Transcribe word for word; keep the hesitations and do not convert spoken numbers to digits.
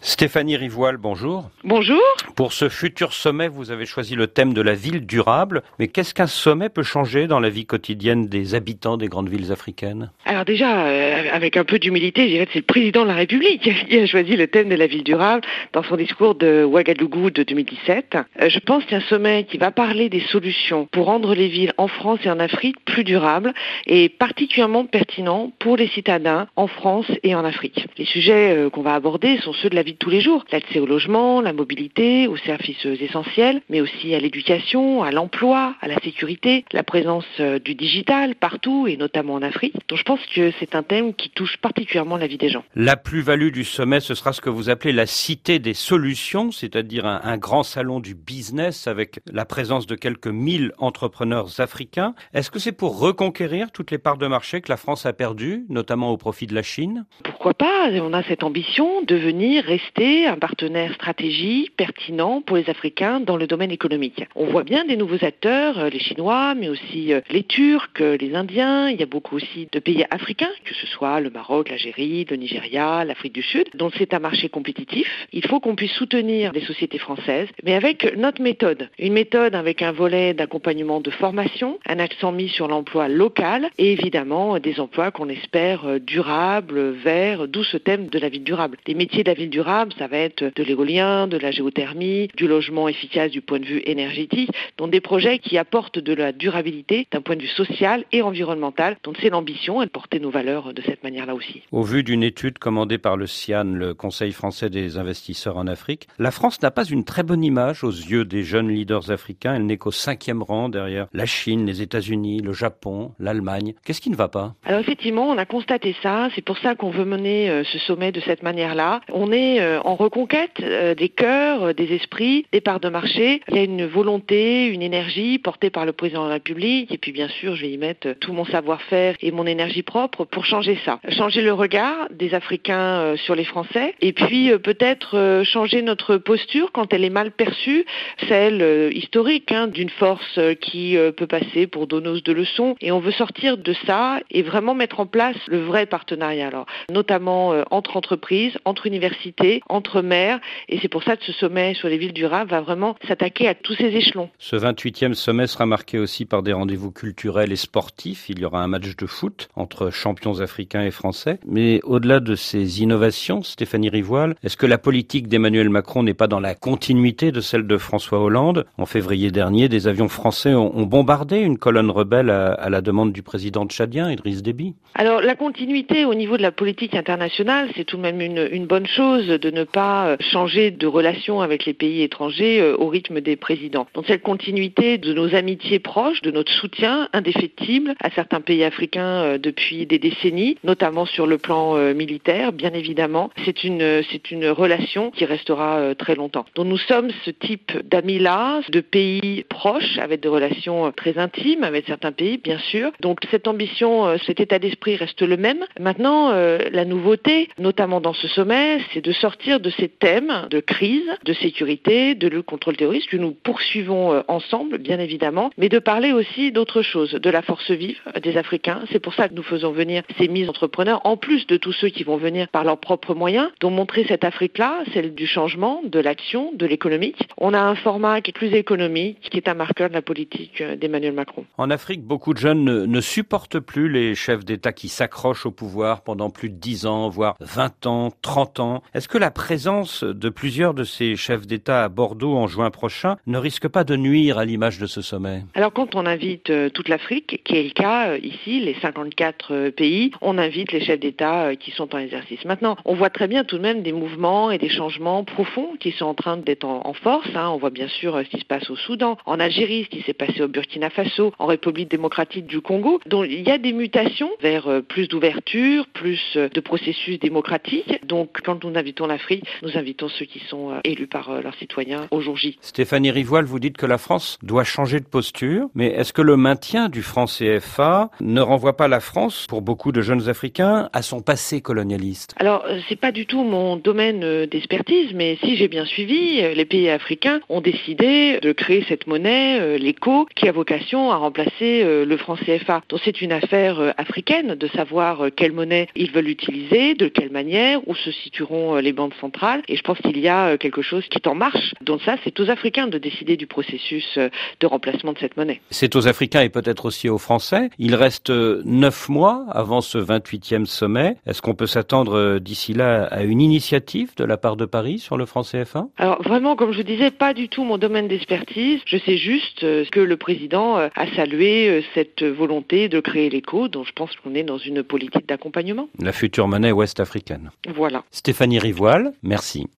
Stéphanie Rivoal, bonjour. Bonjour. Pour ce futur sommet, vous avez choisi le thème de la ville durable. Mais qu'est-ce qu'un sommet peut changer dans la vie quotidienne des habitants des grandes villes africaines? Alors déjà, euh, avec un peu d'humilité, je dirais que c'est le président de la République qui a choisi le thème de la ville durable dans son discours de Ouagadougou de deux mille dix-sept. Euh, je pense qu'il y a un sommet qui va parler des solutions pour rendre les villes en France et en Afrique plus durables et particulièrement pertinents pour les citadins en France et en Afrique. Les sujets euh, qu'on va aborder sont ceux de la vie de tous les jours, l'accès au logement, la mobilité, aux services essentiels, mais aussi à l'éducation, à l'emploi, à la sécurité, la présence euh, du digital partout et notamment en Afrique. Donc je pense que c'est un thème qui touche particulièrement la vie des gens. La plus-value du sommet, ce sera ce que vous appelez la cité des solutions, c'est-à-dire un, un grand salon du business avec la présence de quelques mille entrepreneurs africains. Est-ce que c'est pour reconquérir toutes les parts de marché que la France a perdues, notamment au profit de la Chine? Pourquoi pas? On a cette ambition de venir rester un partenaire stratégique pertinent pour les Africains dans le domaine économique. On voit bien des nouveaux acteurs, les Chinois, mais aussi les Turcs, les Indiens. Il y a beaucoup aussi de pays africains, que ce soit le Maroc, l'Algérie, le Nigeria, l'Afrique du Sud. Donc c'est un marché compétitif. Il faut qu'on puisse soutenir les sociétés françaises, mais avec notre méthode. Une méthode avec un volet d'accompagnement de formation, un accent mis sur l'emploi local et évidemment des emplois qu'on espère durables, verts, d'où ce thème de la ville durable. Les métiers de la ville durable, ça va être de l'éolien, de la géothermie, du logement efficace du point de vue énergétique, donc des projets qui apportent de la durabilité d'un point de vue social et environnemental. Donc c'est l'ambition et de porter nos valeurs de cette manière-là aussi. Au vu d'une étude commandée par le C I A N, le Conseil français des investisseurs en Afrique, la France n'a pas une très bonne image aux yeux des jeunes leaders africains. Elle n'est qu'au cinquième rang derrière la Chine, les États-Unis, le Japon, l'Allemagne. Qu'est-ce qui ne va pas? Alors effectivement, on a constaté ça. C'est pour ça qu'on veut mener euh, ce sommet de cette manière-là. On est euh, en reconquête euh, des cœurs, euh, des esprits, des parts de marché. Il y a une volonté, une énergie portée par le président de la République. Et puis bien sûr, je vais y mettre tout mon savoir-faire et mon énergie propre pour changer ça. Changer le regard des Africains euh, sur les Français. Et puis euh, peut-être euh, changer notre posture quand elle est mal perçue, celle euh, historique hein, d'une force euh, qui euh, peut passer pour donneuse de leçons. Et on veut sortir de ça et vraiment mettre en place le vrai partenariat. Alors, notamment euh, entre entreprises, entre universités, entre maires. Et c'est pour ça que ce sommet sur les villes durables va vraiment s'attaquer à tous ces échelons. Ce vingt-huitième sommet sera marqué aussi par des rendez-vous culturels et sportifs. Il y aura un match de foot entre champions africains et français. Mais au-delà de ces innovations, Stéphanie Rivoal, est-ce que la politique d'Emmanuel Macron n'est pas dans la continuité de celle de François Hollande? En février dernier, des avions français ont, ont bombardé une colonne rebelle à, à la demande du président tchadien, Idriss Déby. Alors la continuité au niveau de la politique internationale, c'est tout de même une, une bonne chose de ne pas changer de relation avec les pays étrangers au rythme des présidents. Donc cette continuité de nos amitiés proches, de notre soutien indéfectible à certains pays africains depuis des décennies, notamment sur le plan militaire, bien évidemment, c'est une, c'est une relation qui restera très longtemps. Donc nous sommes ce type d'amis-là, de pays proches, avec des relations très intimes avec certains pays, bien sûr. Donc cette ambition, cet état d'esprit reste le même. Maintenant, euh, la nouveauté, notamment dans ce sommet, c'est de sortir de ces thèmes de crise, de sécurité, de lutte contre le terrorisme que nous poursuivons euh, ensemble, bien évidemment, mais de parler aussi d'autre chose, de la force vive des Africains. C'est pour ça que nous faisons venir ces mises entrepreneurs, en plus de tous ceux qui vont venir par leurs propres moyens, donc montrer cette Afrique-là, celle du changement, de l'action, de l'économique. On a un format qui est plus économique, qui est un marqueur de la politique d'Emmanuel Macron. En Afrique, beaucoup de jeunes ne, ne supportent plus les chefs d'État qui s'accrochent au pouvoir pendant plus de dix ans, voire vingt ans, trente ans. Est-ce que la présence de plusieurs de ces chefs d'État à Bordeaux en juin prochain ne risque pas de nuire à l'image de ce sommet? Alors quand on invite euh, toute l'Afrique, qui est le cas euh, ici, les cinquante-quatre euh, pays, on invite les chefs d'État euh, qui sont en exercice. Maintenant, on voit très bien tout de même des mouvements et des changements profonds qui sont en train d'être en, en force. Hein. On voit bien sûr euh, ce qui se passe au Soudan, en Algérie, ce qui s'est passé au Burkina Faso, en République démocratique du Congo. Donc il y a des mutations vers euh, plus d'ouverture, plus euh, de processus démocratiques. Donc quand nous invitons l'Afrique, nous invitons ceux qui sont euh, élus par euh, leurs citoyens au jour J. Stéphanie Rivoal, vous dites que la France doit changer de posture, mais est-ce que le maintien du franc C F A ne renvoie pas la France, pour beaucoup de jeunes Africains, à son passé colonialiste? Alors, c'est pas du tout mon domaine d'expertise, mais si j'ai bien suivi, les pays africains ont décidé de créer cette monnaie, l'éco, qui a vocation à remplacer le franc C F A. Donc c'est une affaire africaine de savoir quelle monnaie ils veulent utiliser, de quelle manière, où se situeront les les banques centrales. Et je pense qu'il y a quelque chose qui est en marche. Donc ça, c'est aux Africains de décider du processus de remplacement de cette monnaie. C'est aux Africains et peut-être aussi aux Français. Il reste neuf mois avant ce vingt-huitième sommet. Est-ce qu'on peut s'attendre d'ici là à une initiative de la part de Paris sur le franc C F A ? Alors vraiment, comme je vous disais, pas du tout mon domaine d'expertise. Je sais juste que le président a salué cette volonté de créer l'écho, dont je pense qu'on est dans une politique d'accompagnement. La future monnaie ouest-africaine. Voilà. Stéphanie Rivoal, merci.